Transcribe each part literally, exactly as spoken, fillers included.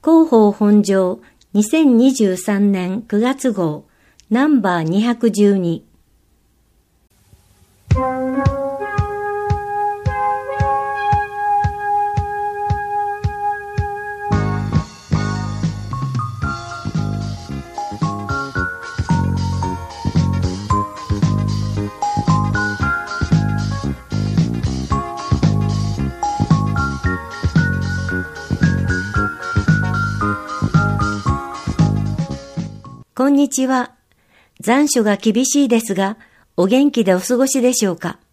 広報本庄にせんにじゅうさんねんくがつ号ナンバーにひゃくじゅうに。こんにちは。残暑が厳しいですが、お元気でお過ごしでしょうか。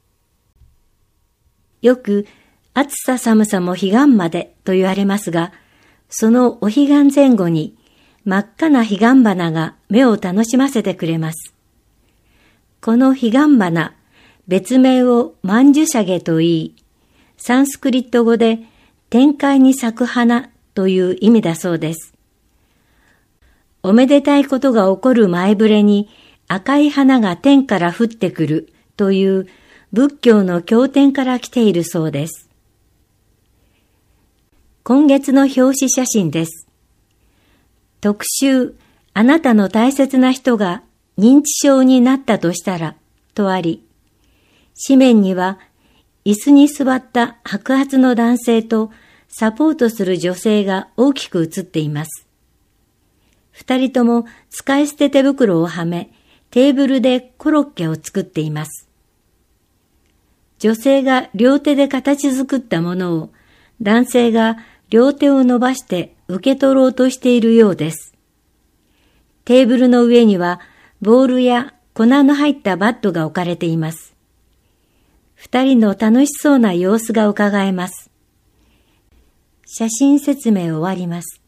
よく、暑さ寒さも彼岸までと言われますが、そのお彼岸前後に真っ赤な彼岸花が目を楽しませてくれます。この彼岸花、別名を曼珠沙華と言い、サンスクリット語で天界に咲く花という意味だそうです。おめでたいことが起こる前触れに赤い花が天から降ってくるという仏教の経典から来ているそうです。今月の表紙写真です。特集、あなたの大切な人が認知症になったとしたらとあり、紙面には椅子に座った白髪の男性とサポートする女性が大きく写っています。二人とも使い捨て手袋をはめ、テーブルでコロッケを作っています。女性が両手で形作ったものを、男性が両手を伸ばして受け取ろうとしているようです。テーブルの上には、ボールや粉の入ったバットが置かれています。二人の楽しそうな様子がうかがえます。写真説明終わります。